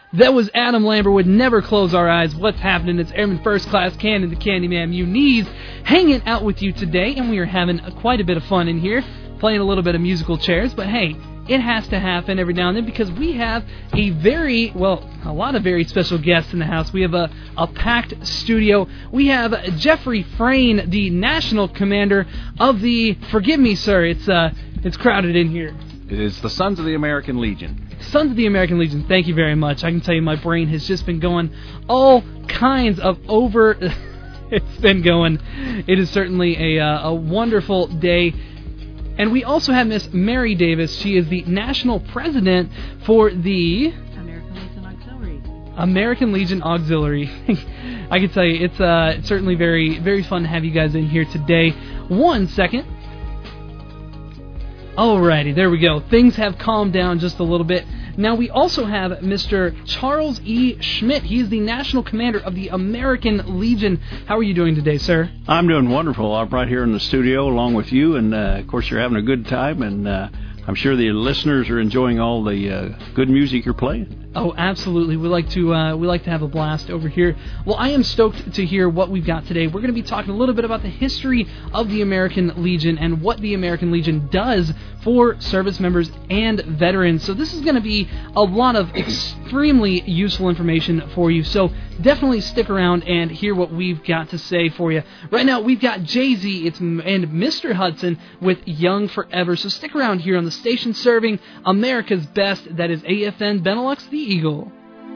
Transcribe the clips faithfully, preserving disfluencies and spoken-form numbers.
That was Adam Lambert with Never Close Our Eyes. What's happening? It's Airman First Class Ken and the Candyman Muniz hanging out with you today, and we are having a, quite a bit of fun in here, playing a little bit of musical chairs, but hey, it has to happen every now and then because we have a very, well, a lot of very special guests in the house. We have a, a packed studio. We have Jeffrey Frayne, the National Commander of the, forgive me, sir, it's uh, it's crowded in here. It is the Sons of the American Legion. Sons of the American Legion, thank you very much. I can tell you my brain has just been going all kinds of over... it's been going. It is certainly a, uh, a wonderful day. And we also have Miss Mary Davis. She is the National President for the... American Legion Auxiliary. American Legion Auxiliary. I can tell you, it's uh, it's certainly very, very fun to have you guys in here today. One second. Alrighty, there we go. Things have calmed down just a little bit. Now we also have Mister Charles E. Schmidt. He is the National Commander of the American Legion. How are you doing today, sir? I'm doing wonderful. I'm right here in the studio along with you, and uh, of course you're having a good time, and uh, I'm sure the listeners are enjoying all the uh, good music you're playing. Oh, absolutely. We like to uh, we like to have a blast over here. Well, I am stoked to hear what we've got today. We're going to be talking a little bit about the history of the American Legion and what the American Legion does for service members and veterans. So this is going to be a lot of extremely useful information for you. So definitely stick around and hear what we've got to say for you. Right now, we've got Jay-Z it's, and Mister Hudson with Young Forever. So stick around here on the station serving America's best. That is A F N Benelux, the Eagle.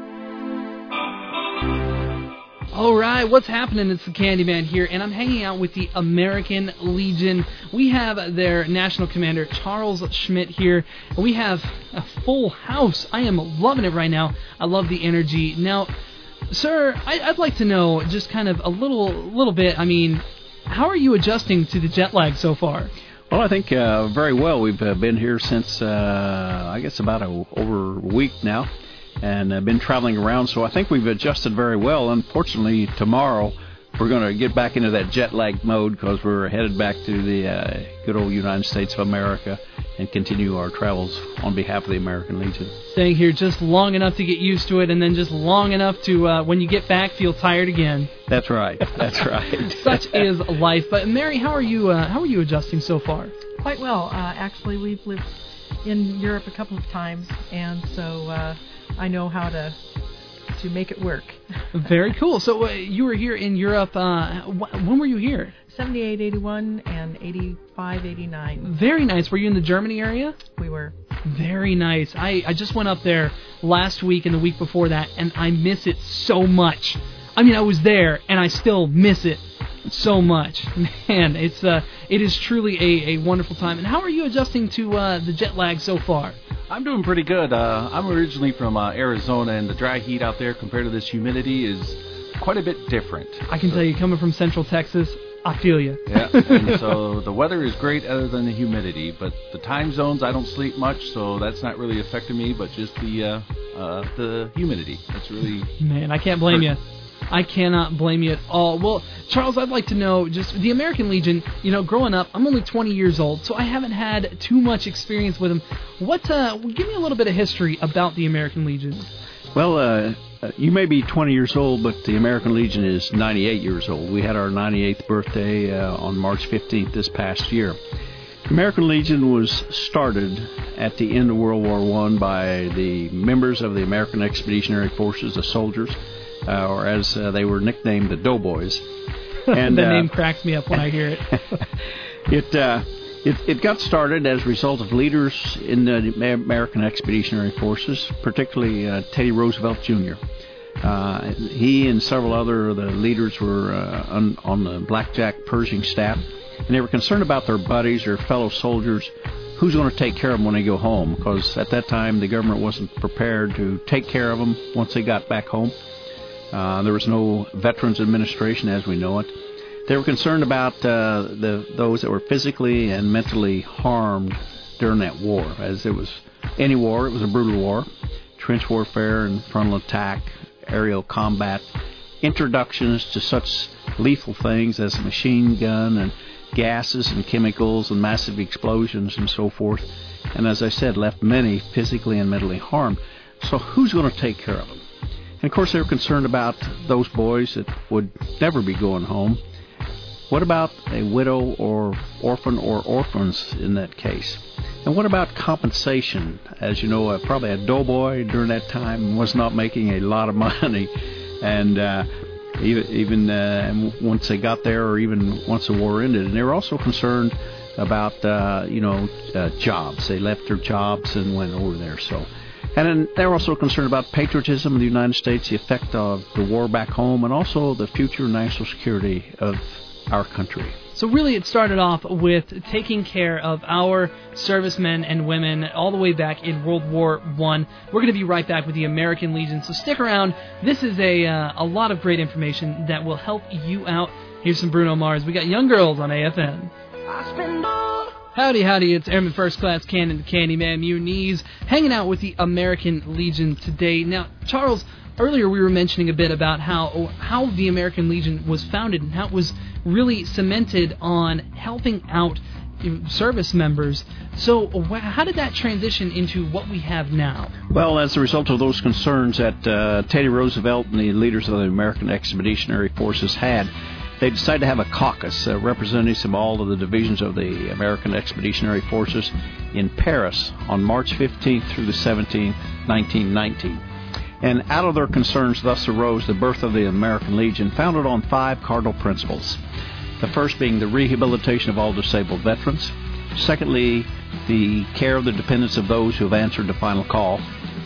Alright, what's happening? It's the Candyman here, and I'm hanging out with the American Legion. We have their National Commander, Charles Schmidt, here, and we have a full house. I am loving it right now. I love the energy. Now, sir, I, I'd like to know just kind of a little, little bit, I mean, how are you adjusting to the jet lag so far? Well, I think uh, very well. We've uh, been here since, uh, I guess, about a, over a week now, and uh, been traveling around, so I think we've adjusted very well. Unfortunately, tomorrow we're going to get back into that jet lag mode because we're headed back to the uh, good old United States of America and continue our travels on behalf of the American Legion. Staying here just long enough to get used to it, and then just long enough to, uh, when you get back, feel tired again. That's right. That's right. Such is life. But Mary, how are you? Uh, how are you adjusting so far? Quite well. Uh, actually, we've lived in Europe a couple of times, and so uh, I know how to to make it work. Very cool. So uh, you were here in Europe. Uh, wh- when were you here? seventy-eight, eighty-one, and eighty-five, eighty-nine. Very nice. Were you in the Germany area? We were. Very nice. I, I just went up there last week and the week before that, and I miss it so much. I mean, I was there, and I still miss it so much. Man, it's uh, it is truly a, a wonderful time. And how are you adjusting to uh, the jet lag so far? I'm doing pretty good. Uh, I'm originally from uh, Arizona, and the dry heat out there compared to this humidity is quite a bit different. I can so, tell you, coming from Central Texas, I feel you. Yeah, and so the weather is great other than the humidity, but the time zones, I don't sleep much, so that's not really affecting me, but just the uh, uh, the humidity. That's really... Man, I can't blame you. I cannot blame you at all. Well, Charles, I'd like to know, just the American Legion, you know, growing up, I'm only twenty years old, so I haven't had too much experience with them. What, uh, give me a little bit of history about the American Legion. Well, uh, you may be twenty years old, but the American Legion is ninety-eight years old. We had our ninety-eighth birthday uh, on March fifteenth this past year. The American Legion was started at the end of World War One by the members of the American Expeditionary Forces, the soldiers, uh, or as uh, they were nicknamed, the Doughboys. And the uh, name cracks me up when I hear it. it, uh, it it got started as a result of leaders in the American Expeditionary Forces, particularly uh, Teddy Roosevelt Junior Uh, he and several other of the leaders were uh, on, on the Blackjack Pershing staff, and they were concerned about their buddies, their fellow soldiers, who's going to take care of them when they go home, because at that time the government wasn't prepared to take care of them once they got back home. Uh, there was no Veterans Administration as we know it. They were concerned about uh, the those that were physically and mentally harmed during that war, as it was any war. It was a brutal war. Trench warfare and frontal attack, aerial combat, introductions to such lethal things as a machine gun and gases and chemicals and massive explosions and so forth. And as I said, left many physically and mentally harmed. So who's going to take care of them? And, of course, they were concerned about those boys that would never be going home. What about a widow or orphan or orphans in that case? And what about compensation? As you know, uh, probably a doughboy during that time was not making a lot of money. And uh, even, even uh, once they got there, or even once the war ended. And they were also concerned about, uh, you know, uh, jobs. They left their jobs and went over there. So, and then they were also concerned about patriotism in the United States, the effect of the war back home, and also the future national security of our country. So really it started off with taking care of our servicemen and women all the way back in World War One. We're going to be right back with the American Legion, so stick around. This is a uh, a lot of great information that will help you out. Here's some Bruno Mars. We got Young Girls on A F N. Howdy, howdy, it's Airman First Class Cannon, the Candyman Muniz, hanging out with the American Legion today. Now, Charles, earlier we were mentioning a bit about how how the American Legion was founded and how it was really cemented on helping out service members. So how did that transition into what we have now? Well, as a result of those concerns that uh, Teddy Roosevelt and the leaders of the American Expeditionary Forces had, they decided to have a caucus, uh, representatives of all of the divisions of the American Expeditionary Forces in Paris on March fifteenth through the seventeenth, nineteen nineteen. And out of their concerns thus arose the birth of the American Legion, founded on five cardinal principles. The first being the rehabilitation of all disabled veterans. Secondly, the care of the dependents of those who have answered the final call.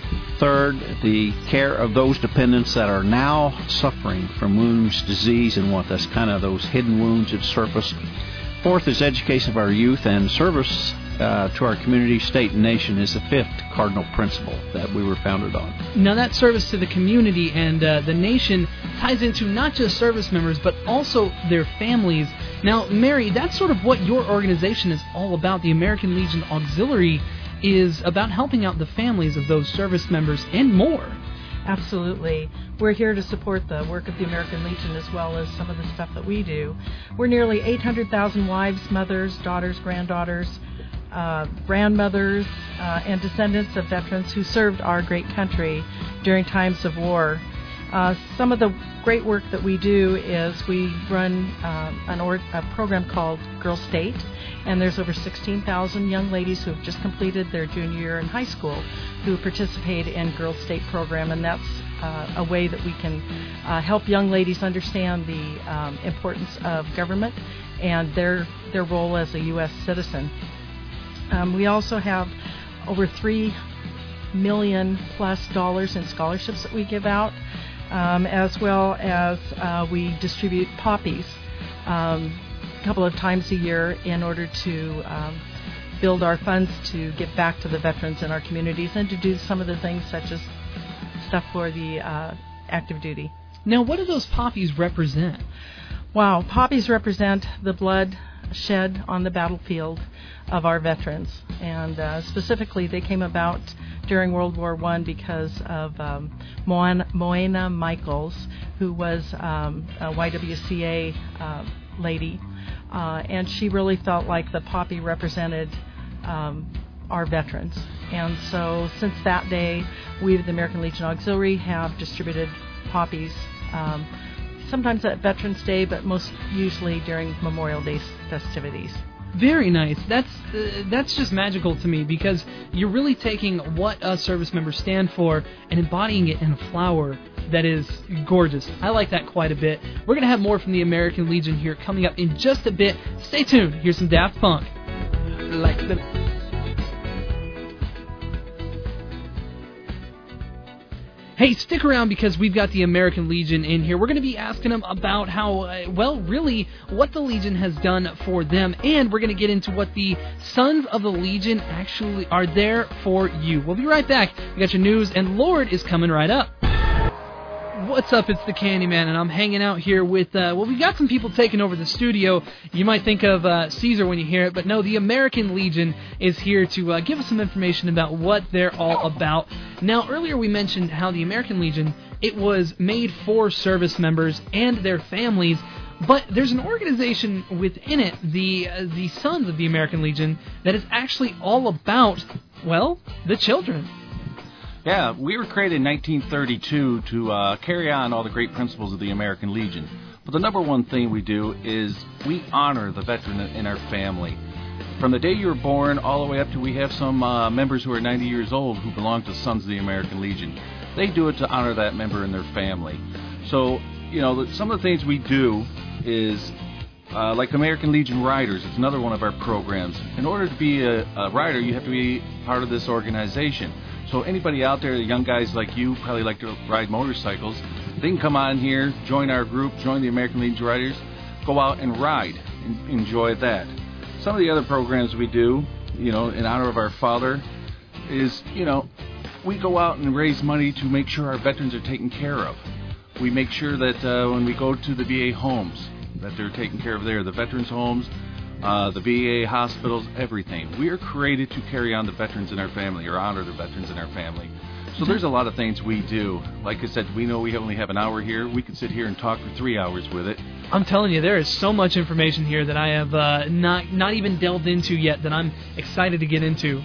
Third, the care of those dependents that are now suffering from wounds, disease, and what? That's kind of those hidden wounds that surface. Fourth is education of our youth, and service uh, to our community, state, and nation is the fifth cardinal principle that we were founded on. Now that service to the community and uh, the nation ties into not just service members, but also their families. Now, Mary, that's sort of what your organization is all about. The American Legion Auxiliary is about helping out the families of those service members and more. Absolutely. We're here to support the work of the American Legion as well as some of the stuff that we do. We're nearly eight hundred thousand wives, mothers, daughters, granddaughters, uh, grandmothers, uh, and descendants of veterans who served our great country during times of war. Uh, some of the great work that we do is we run um, an or- a program called Girl State, and there's over sixteen thousand young ladies who have just completed their junior year in high school who participate in Girl State program, and that's uh, a way that we can uh, help young ladies understand the um, importance of government and their their role as a U S citizen. Um, we also have over three million plus dollars in scholarships that we give out. Um, as well as uh, we distribute poppies um, a couple of times a year in order to um, build our funds to give back to the veterans in our communities and to do some of the things such as stuff for the uh, active duty. Now, what do those poppies represent? Wow, poppies represent the blood shed on the battlefield of our veterans, and uh, specifically they came about during World War One because of um, Moana, Moana Michaels, who was um, a Y W C A uh, lady, uh, and she really felt like the poppy represented um, our veterans. And so since that day, we, the American Legion Auxiliary, have distributed poppies, um, sometimes at Veterans Day, but most usually during Memorial Day festivities. Very nice. That's uh, that's just magical to me, because you're really taking what us service members stand for and embodying it in a flower that is gorgeous. I like that quite a bit. We're going to have more from the American Legion here coming up in just a bit. Stay tuned. Here's some Daft Punk. Like the... Hey, stick around because we've got the American Legion in here. We're going to be asking them about how, uh, well, really, what the Legion has done for them, and we're going to get into what the Sons of the Legion actually are there for you. We'll be right back. We got your news, and Lord is coming right up. What's up? It's the Candyman, and I'm hanging out here with, uh, well, we got some people taking over the studio. You might think of uh, Caesar when you hear it, but no, the American Legion is here to uh, give us some information about what they're all about. Now, earlier we mentioned how the American Legion, it was made for service members and their families, but there's an organization within it, the uh, the Sons of the American Legion, that is actually all about, well, the children. Yeah, we were created in nineteen thirty-two to uh, carry on all the great principles of the American Legion. But the number one thing we do is we honor the veteran in our family. From the day you were born all the way up to we have some uh, members who are ninety years old who belong to Sons of the American Legion. They do it to honor that member and their family. So, you know, some of the things we do is, uh, like American Legion Riders, it's another one of our programs. In order to be a, a rider, you have to be part of this organization. So anybody out there, young guys like you, probably like to ride motorcycles, they can come on here, join our group, join the American Legion Riders, go out and ride and enjoy that. Some of the other programs we do, you know, in honor of our father, is, you know, we go out and raise money to make sure our veterans are taken care of. We make sure that uh, when we go to the V A homes, that they're taken care of there, the veterans' homes, uh, the V A hospitals, everything. We are created to carry on the veterans in our family, or honor the veterans in our family. So there's a lot of things we do. Like I said, we know we only have an hour here. We could sit here and talk for three hours with it. I'm telling you, there is so much information here that I have uh, not not even delved into yet that I'm excited to get into.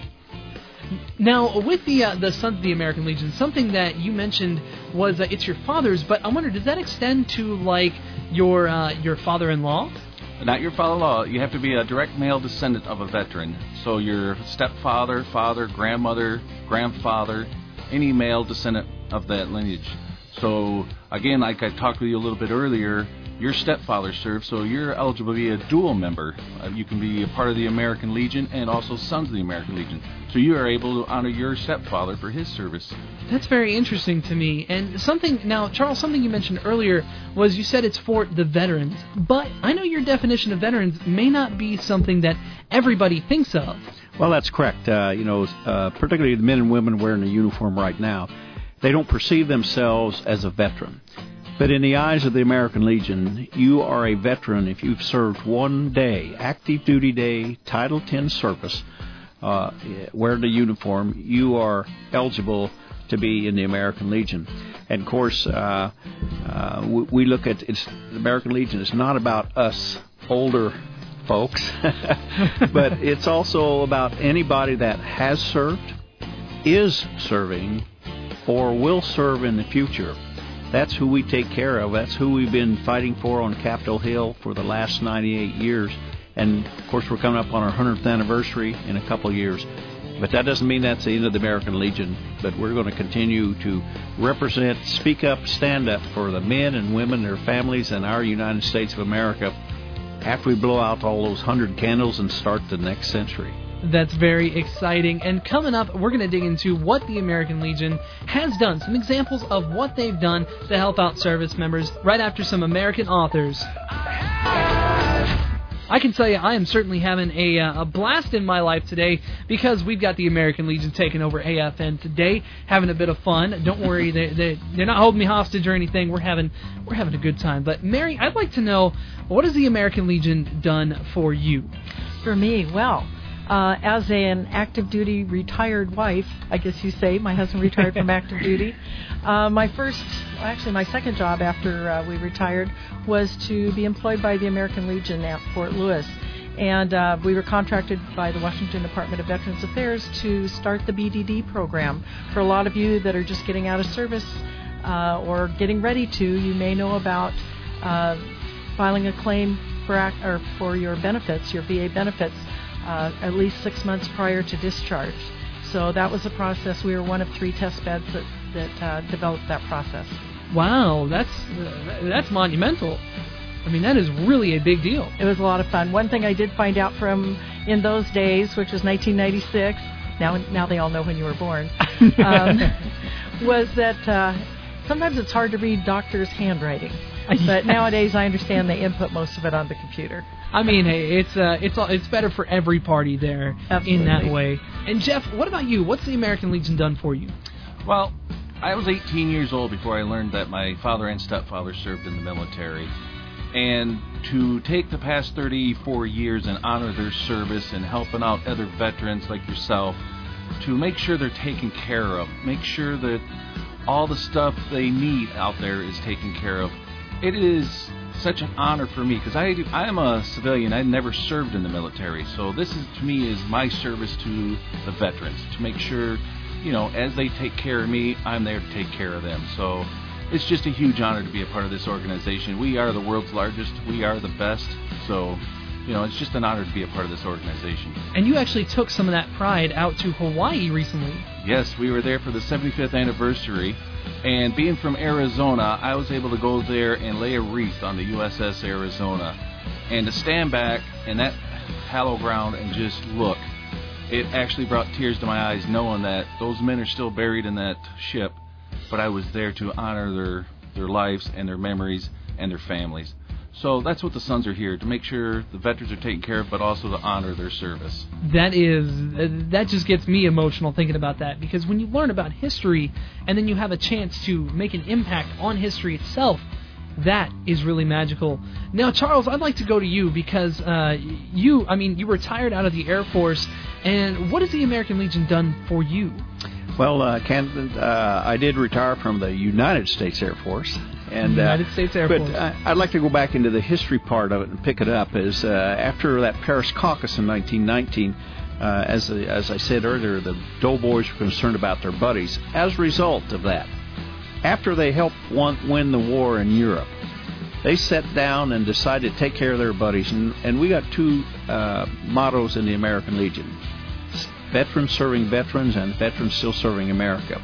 Now, with the uh, the Sons of the American Legion, something that you mentioned was uh, it's your father's, but I wonder, does that extend to like your uh, your father-in-law? Not your father-in-law. You have to be a direct male descendant of a veteran. So your stepfather, father, grandmother, grandfather, any male descendant of that lineage. So again, like I talked with you a little bit earlier, your stepfather served, so you're eligible to be a dual member. Uh, you can be a part of the American Legion and also Sons of the American Legion. So you are able to honor your stepfather for his service. That's very interesting to me. And something, now, Charles, something you mentioned earlier was you said it's for the veterans. But I know your definition of veterans may not be something that everybody thinks of. Well, that's correct. Uh, you know, uh, particularly the men and women wearing a uniform right now, they don't perceive themselves as a veteran. But in the eyes of the American Legion, you are a veteran if you've served one day, active duty day, Title ten service, uh, wearing the uniform. You are eligible to be in the American Legion. And of course, uh, uh, we, we look at it's, the American Legion is not about us older folks, but it's also about anybody that has served, is serving, or will serve in the future. That's who we take care of. That's who we've been fighting for on Capitol Hill for the last ninety-eight years. And, of course, we're coming up on our one hundredth anniversary in a couple of years. But that doesn't mean that's the end of the American Legion. But we're going to continue to represent, speak up, stand up for the men and women, their families, and our United States of America after we blow out all those hundred candles and start the next century. That's very exciting. And coming up, we're going to dig into what the American Legion has done, some examples of what they've done to help out service members right after some American authors. I can tell you I am certainly having a, uh, a blast in my life today because we've got the American Legion taking over A F N today, having a bit of fun. Don't worry, they, they, they're not holding me hostage or anything. We're having we're having a good time. But Mary, I'd like to know, what has the American Legion done for you? For me, well, Uh, as an active duty retired wife, I guess you say, my husband retired from active duty. Uh, my first, actually my second job after uh, we retired was to be employed by the American Legion at Fort Lewis. And uh, we were contracted by the Washington Department of Veterans Affairs to start the B D D program. For a lot of you that are just getting out of service uh, or getting ready to, you may know about uh, filing a claim for, act, or for your benefits, your V A benefits, Uh, at least six months prior to discharge. So that was the process. We were one of three test beds that, that uh, developed that process. Wow, that's uh, that's monumental. I mean, that is really a big deal. It was a lot of fun. One thing I did find out from in those days, which was nineteen ninety-six, now now they all know when you were born, um, was that uh, sometimes it's hard to read doctors' handwriting. But nowadays, I understand they input most of it on the computer. I mean, hey, it's uh, it's it's better for every party there. Absolutely. In that way. And Jeff, what about you? What's the American Legion done for you? Well, I was eighteen years old before I learned that my father and stepfather served in the military. And to take the past thirty-four years and honor their service and helping out other veterans like yourself, to make sure they're taken care of, make sure that all the stuff they need out there is taken care of. It is such an honor for me because I, I am a civilian. I never served in the military. So this is, to me, is my service to the veterans, to make sure you know, as they take care of me, I'm there to take care of them. So it's just a huge honor to be a part of this organization. We are the world's largest. We are the best. So, you know, it's just an honor to be a part of this organization. And you actually took some of that pride out to Hawaii recently. Yes, we were there for the seventy-fifth anniversary. And being from Arizona, I was able to go there and lay a wreath on the U S S Arizona. And to stand back in that hallowed ground and just look, it actually brought tears to my eyes knowing that those men are still buried in that ship, but I was there to honor their, their lives and their memories and their families. So that's what the Sons are here, to make sure the veterans are taken care of, but also to honor their service. That is, that just gets me emotional thinking about that, because when you learn about history and then you have a chance to make an impact on history itself, that is really magical. Now, Charles, I'd like to go to you because uh, you, I mean, you retired out of the Air Force, and what has the American Legion done for you? Well, uh, Ken, uh, I did retire from the United States Air Force. And, United uh, States Air but Force. But I'd like to go back into the history part of it and pick it up. As uh, after that Paris caucus in nineteen nineteen, uh, as as I said earlier, the doughboys were concerned about their buddies. As a result of that, after they helped won, win the war in Europe, they sat down and decided to take care of their buddies. And, and we got two uh, mottos in the American Legion: veterans serving veterans, and veterans still serving America.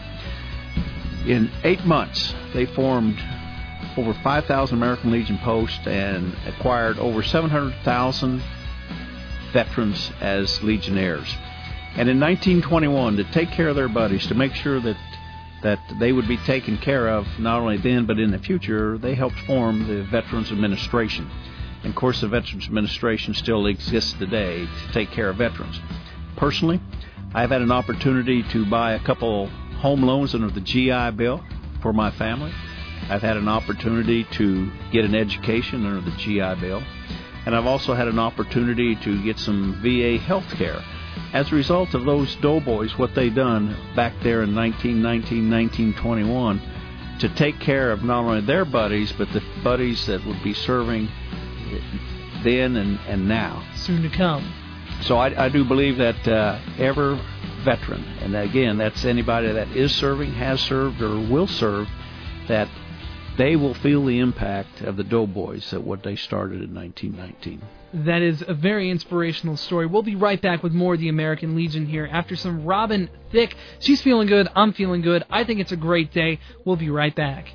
In eight months, they formed over five thousand American Legion posts and acquired over seven hundred thousand veterans as legionnaires. And in nineteen twenty-one, to take care of their buddies, to make sure that that they would be taken care of not only then but in the future, they helped form the Veterans Administration. And of course, the Veterans Administration still exists today to take care of veterans. Personally, I've had an opportunity to buy a couple home loans under the G I Bill for my family. I've had an opportunity to get an education under the G I Bill. And I've also had an opportunity to get some V A health care. As a result of those doughboys, what they done back there in nineteen nineteen, nineteen twenty-one, to take care of not only their buddies, but the buddies that would be serving then and, and now. Soon to come. So I, I do believe that uh, every veteran, and again, that's anybody that is serving, has served, or will serve, that they will feel the impact of the doughboys at what they started in nineteen nineteen. That is a very inspirational story. We'll be right back with more of the American Legion here after some Robin Thicke. She's feeling good. I'm feeling good. I think it's a great day. We'll be right back.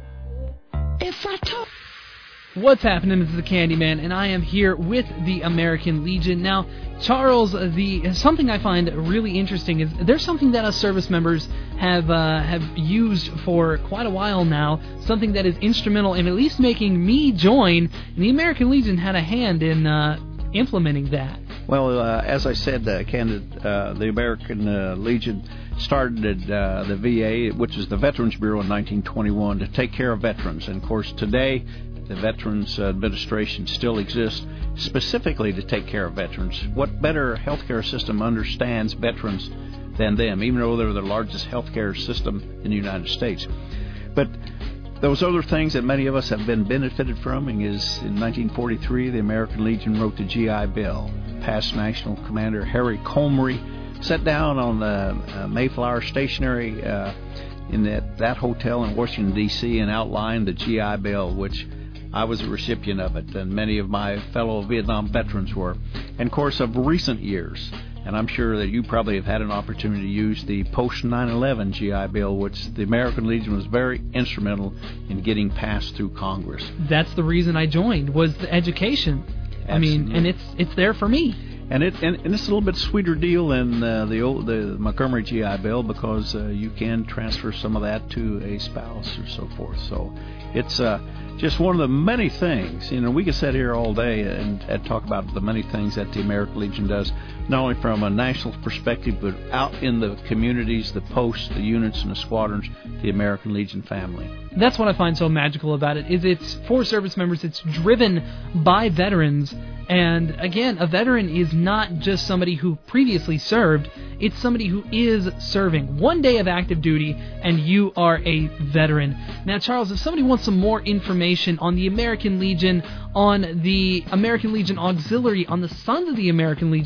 If I talk... What's happening? This is the Candyman, and I am here with the American Legion. Now, Charles, the something I find really interesting is there's something that us service members have uh, have used for quite a while now, something that is instrumental in at least making me join, and the American Legion had a hand in uh, implementing that. Well, uh, as I said, uh, Candid, uh, the American uh, Legion started uh, the V A, which is the Veterans Bureau, in nineteen twenty-one to take care of veterans. And, of course, today the Veterans Administration still exists specifically to take care of veterans. What better healthcare system understands veterans than them, even though they're the largest healthcare system in the United States? But those other things that many of us have been benefited from is in nineteen forty-three, the American Legion wrote the G I Bill. Past National Commander Harry Comrie sat down on the uh, Mayflower Stationery uh, in that, that hotel in Washington, D C and outlined the G I Bill, which I was a recipient of it, and many of my fellow Vietnam veterans were. And, of course, of recent years, and I'm sure that you probably have had an opportunity to use the post nine eleven G I Bill, which the American Legion was very instrumental in getting passed through Congress. That's the reason I joined, was the education. Absolutely. I mean, and it's it's there for me. And it and, and it's a little bit sweeter deal than uh, the old the Montgomery G I Bill, because uh, you can transfer some of that to a spouse or so forth. So it's uh, just one of the many things. You know, we could sit here all day and, and talk about the many things that the American Legion does, not only from a national perspective, but out in the communities, the posts, the units, and the squadrons, the American Legion family. That's what I find so magical about it, is it's for service members, it's driven by veterans. And again, a veteran is not just somebody who previously served, it's somebody who is serving. One day of active duty, and you are a veteran. Now, Charles, if somebody wants some more information on the American Legion, on the American Legion Auxiliary, on the Sons of the American Legion,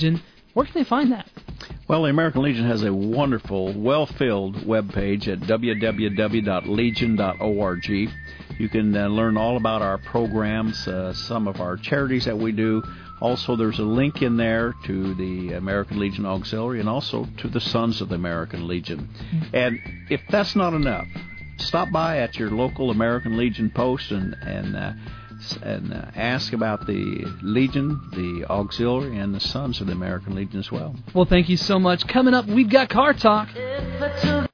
where can they find that? Well, the American Legion has a wonderful, well-filled webpage at w w w dot legion dot org. You can uh, learn all about our programs, uh, some of our charities that we do. Also, there's a link in there to the American Legion Auxiliary and also to the Sons of the American Legion. And if that's not enough, stop by at your local American Legion post and and uh, and uh, ask about the Legion, the Auxiliary, and the Sons of the American Legion as well. Well, thank you so much. Coming up, we've got Car Talk.